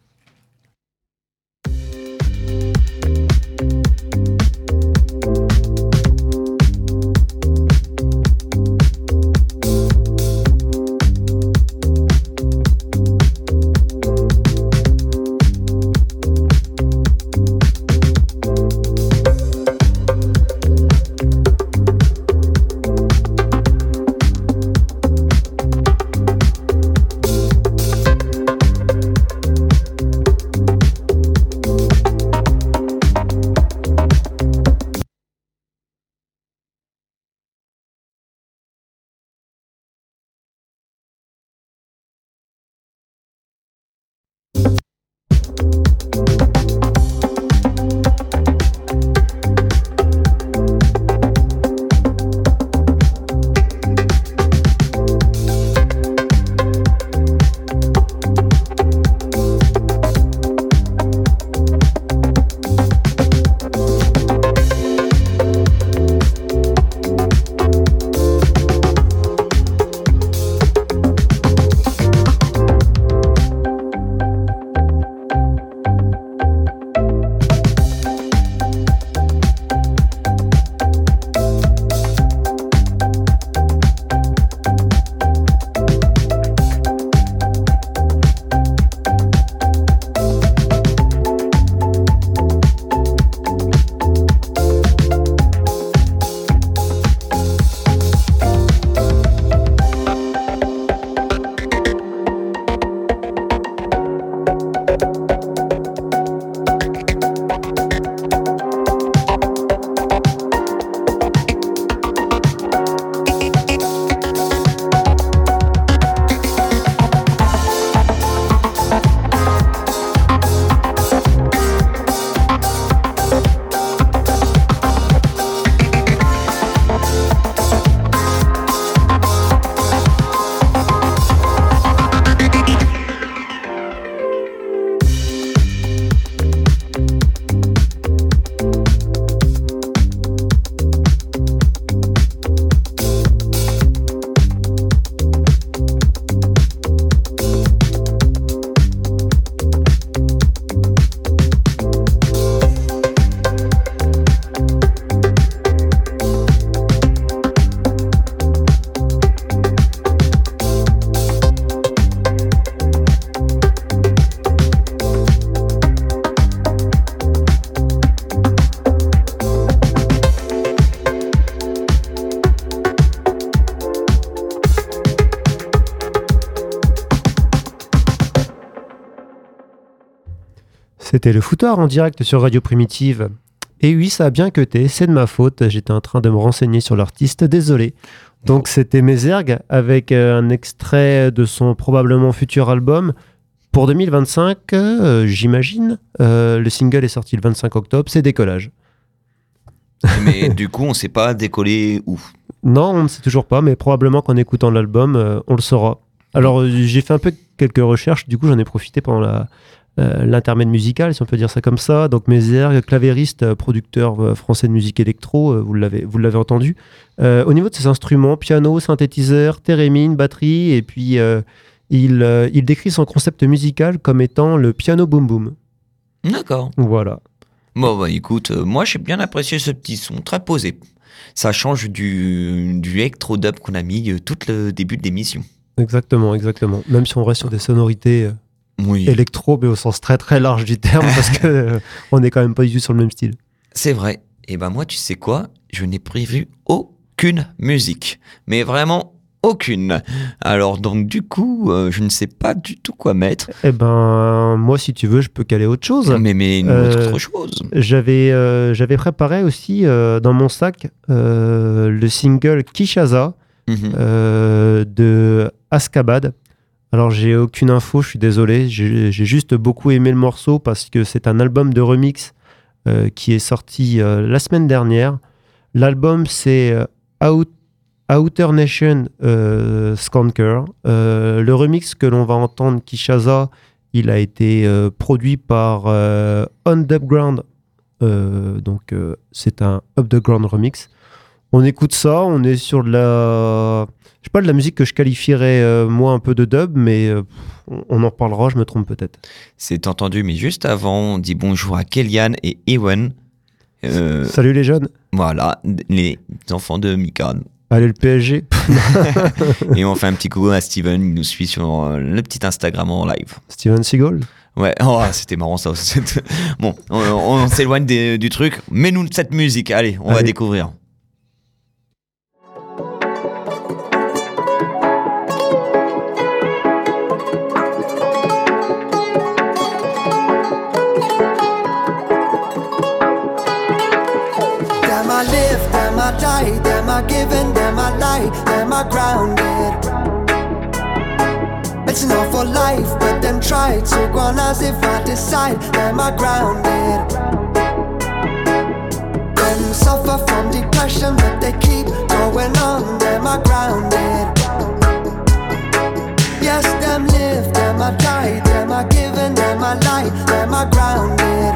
C'était le foutoir en direct sur Radio Primitive. Et oui, ça a bien cuté, c'est de ma faute. J'étais en train de me renseigner sur l'artiste, désolé. Donc c'était Mézergue avec euh, un extrait de son probablement futur album. Pour deux mille vingt-cinq, euh, j'imagine. Euh, le single est sorti le vingt-cinq octobre, c'est Décollage. Mais du coup, on sait pas décoller où. Non, on ne sait toujours pas, mais probablement qu'en écoutant l'album, euh, on le saura. Alors, euh, j'ai fait un peu quelques recherches, du coup, j'en ai profité pendant la, euh, l'intermède musical, si on peut dire ça comme ça. Donc Mézergue, clavériste, euh, producteur euh, français de musique électro, euh, vous l'avez, vous l'avez entendu. Euh, au niveau de ses instruments, piano, synthétiseur, thérémine, batterie, et puis euh, il, euh, il décrit son concept musical comme étant le piano boom boom. D'accord. Voilà. Bon, bah écoute, euh, moi j'ai bien apprécié ce petit son, très posé. Ça change du, du electro-dub qu'on a mis euh, tout le début de l'émission. Exactement, exactement. Même si on reste sur des sonorités euh, Oui. électro, mais au sens très très large du terme, parce que euh, on n'est quand même pas du tout sur le même style. C'est vrai. Et ben moi, tu sais quoi? Je n'ai prévu aucune musique. Mais vraiment aucune. Alors donc du coup, euh, je ne sais pas du tout quoi mettre. Eh ben, moi, si tu veux, je peux caler autre chose. Mais, mais une Euh, autre chose. J'avais euh, j'avais préparé aussi euh, dans mon sac euh, le single Kishaza Mhm. euh, de Askabad. Alors, j'ai aucune info, je suis désolé. J'ai j'ai juste beaucoup aimé le morceau parce que c'est un album de remix euh, qui est sorti euh, la semaine dernière. L'album, c'est euh, Out, Outer Nation euh, Skanker. Euh, le remix que l'on va entendre, Kishaza, il a été euh, produit par euh, Underground. Euh, donc, euh, c'est un Underground remix. On écoute ça, on est sur de la... Je sais pas, de la musique que je qualifierais, euh, moi, un peu de dub, mais euh, on, on en reparlera, je me trompe peut-être. C'est entendu, mais juste avant, on dit bonjour à Kellyanne et Ewan. Euh, Salut les jeunes. voilà, les enfants de Mika. Allez, le P S G. Et on fait un petit coucou à Steven, il nous suit sur euh, le petit Instagram en live. Steven Seagal. Ouais, oh, c'était marrant ça. C'était- Bon, on, on s'éloigne des- du truc. Mets-nous cette musique, allez, on va Allez. découvrir. Damn, I live, damn, I die, damn, I given, damn, I lie, damn, I grounded. It's not for life, but then try to go on as if I decide, damn, I grounded. Them suffer from depression, but they keep going on, damn, I grounded. Yes, them live, damn, I die, damn, I given, damn, I lie, damn, I grounded.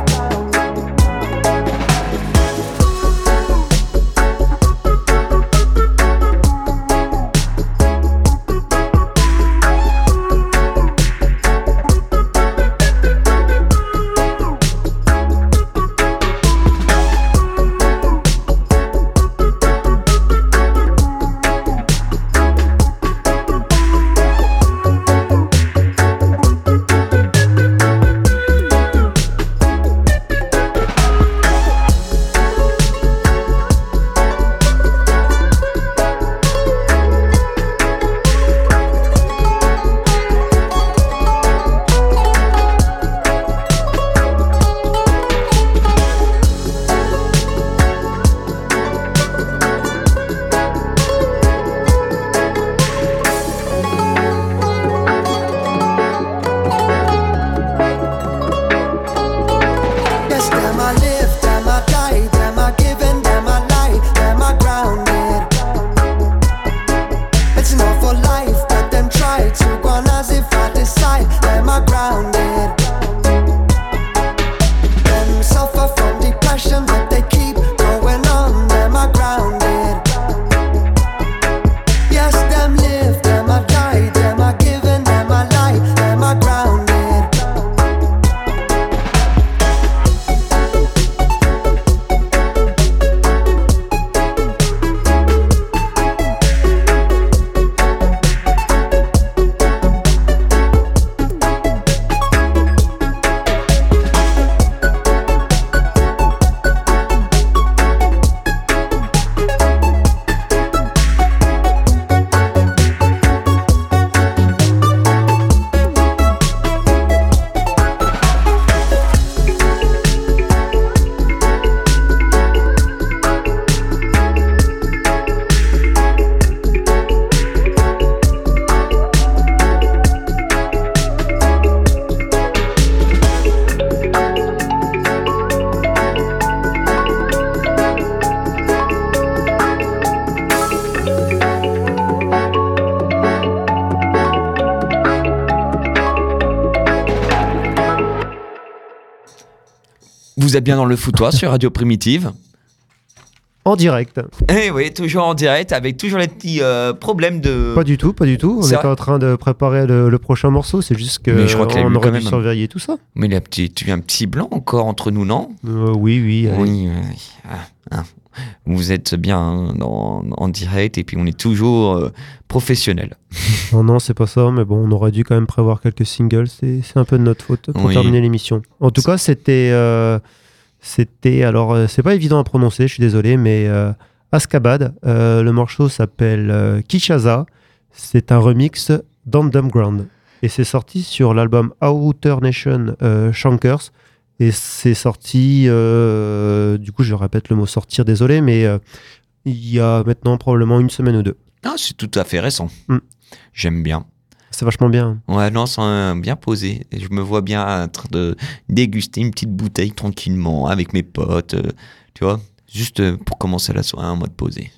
Vous êtes bien dans le foutoir sur Radio Primitive. En direct. Eh oui, toujours en direct, avec toujours les petits euh, problèmes de... Pas du tout, pas du tout. On C'est était vrai en train de préparer le, le prochain morceau, c'est juste que Mais je crois qu'il y a on eu aurait quand dû même- surveiller tout ça. Mais il y a un petit, tu as un petit blanc encore entre nous, non? Euh, oui, oui. allez. Oui, oui. Ah, ah. Vous êtes bien hein, dans- en direct et puis on est toujours euh, professionnel. Non, non, c'est pas ça, mais bon, on aurait dû quand même prévoir quelques singles. C'est c'est un peu de notre faute pour Oui. terminer l'émission. En tout cas, c'était. euh, c'était. Alors, euh, c'est pas évident à prononcer, je suis désolé, mais euh, Askabad. euh, le morceau s'appelle euh, Kishaza. C'est un remix d'Underground. Et c'est sorti sur l'album Outer Nation euh, Shankers. Et c'est sorti. euh, du coup, je répète le mot sortir, désolé, mais euh, il y a maintenant probablement une semaine ou deux. Ah, c'est tout à fait récent. Mm. J'aime bien. C'est vachement bien. Ouais, non, c'est euh, bien posé. Et je me vois bien en train de déguster une petite bouteille tranquillement avec mes potes. euh, tu vois, juste euh, pour commencer la soirée en mode posé.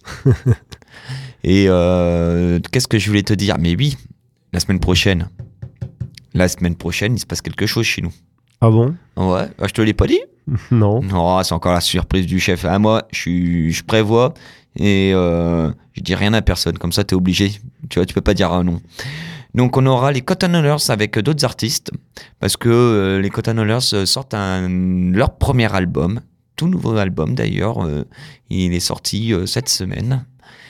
Et euh, qu'est-ce que je voulais te dire? Mais oui, la semaine prochaine. La semaine prochaine, il se passe quelque chose chez nous. Ah bon? Ouais, ah, je te l'ai pas dit? Non. Non, c'est encore la surprise du chef. À moi, je, suis, je prévois et euh, je dis rien à personne. Comme ça, t'es obligé. Tu vois, tu peux pas dire un non. Donc, on aura les Cotton Hullers avec d'autres artistes parce que euh, les Cotton Hullers euh, sortent un, leur premier album, tout nouveau album d'ailleurs. Euh, il est sorti euh, cette semaine.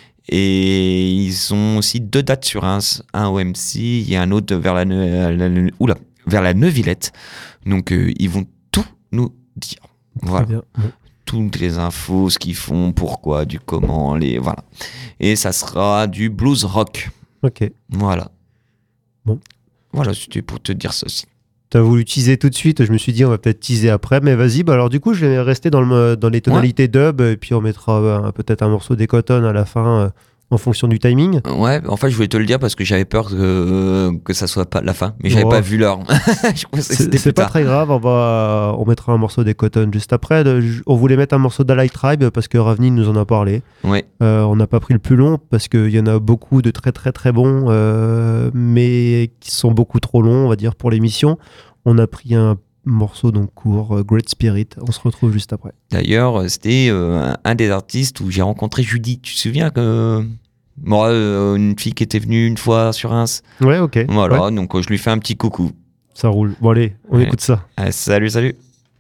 Et ils ont aussi deux dates sur un, un au M C et un autre vers la, la, la, oula, vers la Neuvillette. Donc, euh, ils vont tout nous dire. Voilà. Très bien. Ouais. Toutes les infos, ce qu'ils font, pourquoi, du comment, les voilà. Et ça sera du blues rock. Ok. Voilà. Bon. Voilà, c'était pour te dire ceci. T'as voulu teaser tout de suite, je me suis dit on va peut-être teaser après, mais vas-y, bah alors du coup je vais rester dans, le, dans les tonalités dub, et puis on mettra euh, peut-être un morceau des Cotton à la fin euh, en fonction du timing. Ouais, en fait, je voulais te le dire parce que j'avais peur que, que ça soit pas la fin, mais j'avais Oh. pas vu l'heure. Je pensais que C'est c'était c'est plus pas tard. très grave, on, va, on mettra un morceau des Cotton juste après. De- on voulait mettre un morceau d'Alight Tribe parce que Ravni nous en a parlé. Ouais. Euh, on n'a pas pris le plus long parce qu'il y en a beaucoup de très très très bons, euh, mais qui sont beaucoup trop longs, on va dire, pour l'émission. On a pris un morceau donc court, euh, Great Spirit. On se retrouve juste après. D'ailleurs, c'était euh, un des artistes où j'ai rencontré Judy. Tu te souviens que moi, euh, une fille qui était venue une fois sur Reims. Ouais, ok. Voilà, Ouais, donc euh, je lui fais un petit coucou. ça roule. Bon, allez, on Ouais. écoute ça. Ah, salut, salut.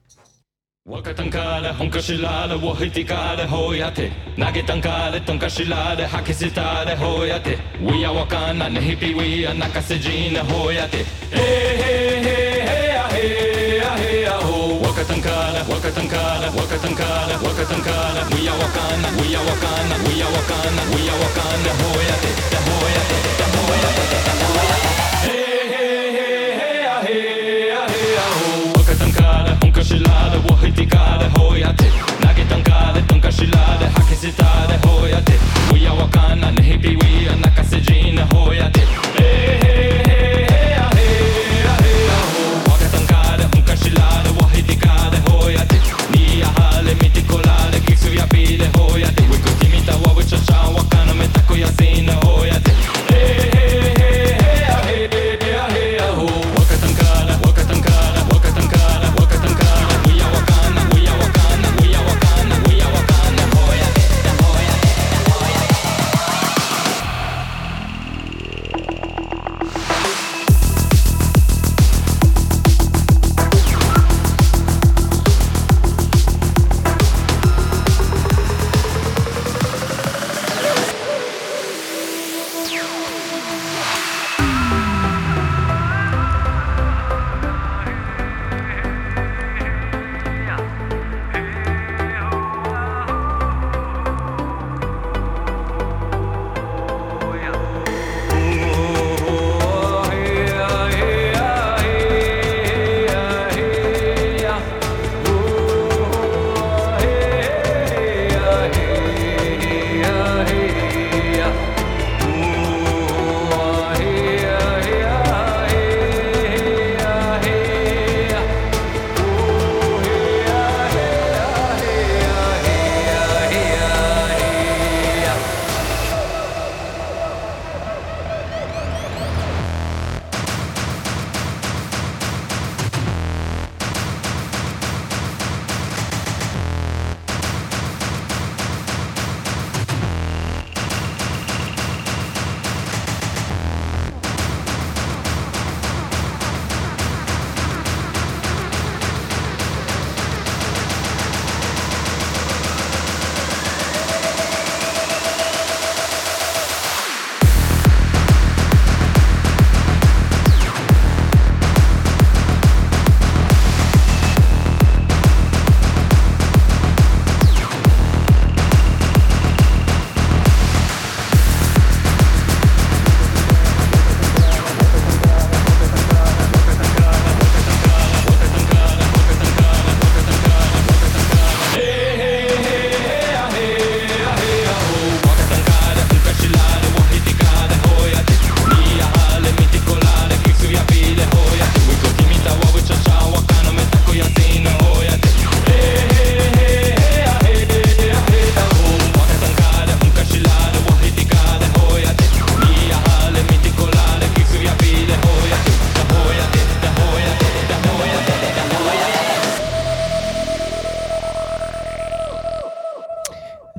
Wakatankale, honkashilale, wahitikale, hoyate. Nagetankale, tonkashilale, hakisitale, hoyate. We are wakana, nehipi, we are nakasejine, hoyate. Hey, hey, hey, hey, ah, hey, ah, hey, ah, ho. Wakatankale, wakatankale, wakatankale, wakatankale. We are wakana, we are wakana, we are wakana, we are wakana, hoyate, da hoyate, da hoyate, da hoyate. Hey, hey, hey, hey, ah, hey, ah, hey, ah, ho. Wakatankale, honkashilale, wahitikale, hoyate. Nagetankale, tonkashilale, hakisitale, hoyate. We are wakana, nehipi, we are nakasejine, hoyate. Hey, hey, hey, hey, ah, hey, ah, hey, ah, ho. Wakatankale, honkashilale, wahitikale, hoyate. Ni ahale, mitikolale, kiksu yapile, hoyate. Wikutimita, wawichacha, wakana, metako yasine, hoyate.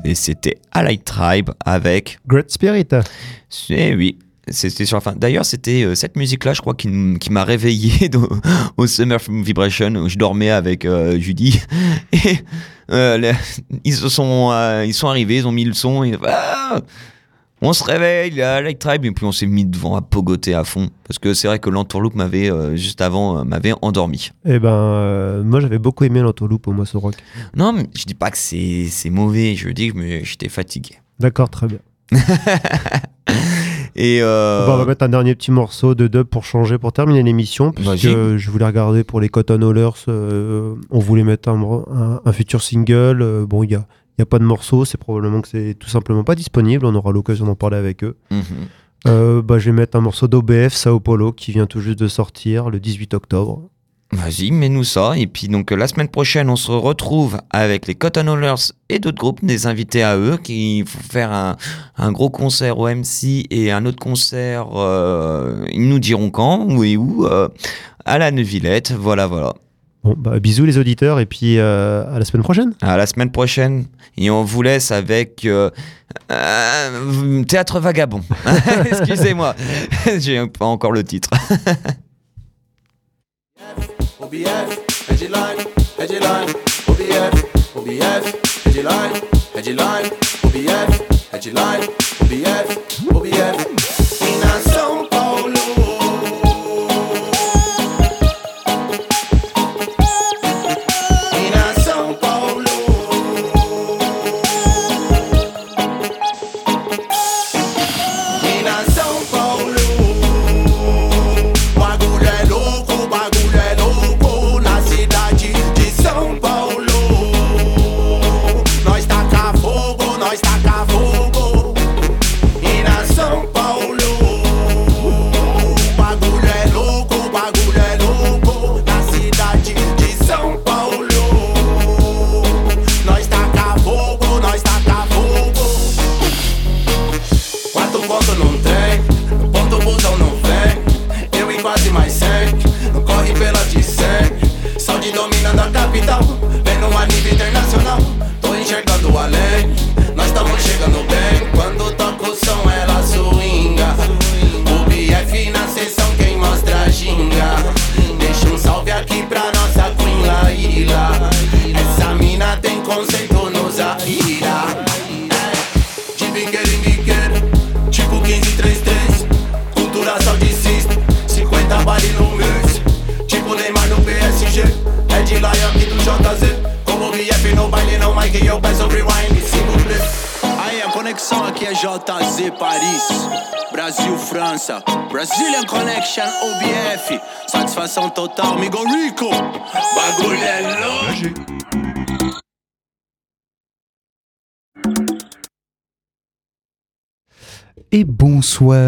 Et c'était Allied Tribe avec Great Spirit. Eh oui, c'était sur la fin. D'ailleurs, c'était euh, cette musique-là, je crois, qui, qui m'a réveillé dans- au Summer Vibration, où je dormais avec euh, Judy. Et euh, les- ils, se sont, euh, ils sont arrivés, ils ont mis le son. Et, ah, on se réveille, il y a Allied Tribe. Et puis on s'est mis devant à pogoter à fond. Parce que c'est vrai que l'entourloupe m'avait, euh, juste avant, euh, m'avait endormi. Eh ben, euh, moi j'avais beaucoup aimé l'entourloupe au Moisson Rock. Non, mais je dis pas que c'est, c'est mauvais. Je dis que je me- j'étais fatigué. D'accord, très bien. Et euh, Bon, on va mettre un dernier petit morceau de dub pour changer, pour terminer l'émission, puisque Vas-y. euh, je voulais regarder pour les Cotton Hallers, euh, on voulait mettre un, un- un futur single. euh, bon, il n'y a, il y a pas de morceau, c'est probablement que c'est tout simplement pas disponible, on aura l'occasion d'en parler avec eux. mhm. Euh, bah, je vais mettre un morceau d'O B F, Sao Paulo, qui vient tout juste de sortir le dix-huit octobre. Vas-y, mets-nous ça. Et puis donc euh, la semaine prochaine, on se retrouve avec les Cotton Hallers et d'autres groupes, des invités à eux, qui vont faire un, un gros concert au M C et un autre concert, euh, ils nous diront quand, où et où, euh, à la Neuvillette. Voilà, voilà. Bon, bah, bisous les auditeurs, et puis euh, à la semaine prochaine. À la semaine prochaine. Et on vous laisse avec euh, euh, Théâtre Vagabond. Excusez-moi, j'ai pas encore le titre. O B F, headline, headline, O B F, O B F, headline, headline, O B F, headline, O B F, O B F, em São Paulo. Em São Paulo. Em São Paulo. Bagulho é louco, bagulho é louco na cidade de São Paulo. Nós taca fogo, nós taca fogo. E na São Paulo. Bagulho é louco, bagulho é louco na cidade de São Paulo. Nós taca fogo, nós taca fogo. Quatro pontos num trem, no ponto o busão não vem. Eu e quase mais cem, não corre pela de cem. Saúde dominando a capital, vem numa nível internacional. Tô enxergando além, nós tamo chegando bem. Quando toca o som ela swinga. O B F na sessão quem mostra a ginga. Deixa um salve aqui pra nossa Queen Laila. Essa mina tem conceito nos aira. De biqueiro em biqueiro, tipo quinze três três. Cultura saudicista, cinquenta baile no mês. Tipo Neymar no P S G, é de Lion aqui do J Z. Como B F no baile não Mike, eu peço rewind, simple. Aí a conexão aqui é J Z Paris, Brasil, França, Brazilian Connection, O B F, satisfação total, Migo Rico, bagulho é louco. Et bonsoir.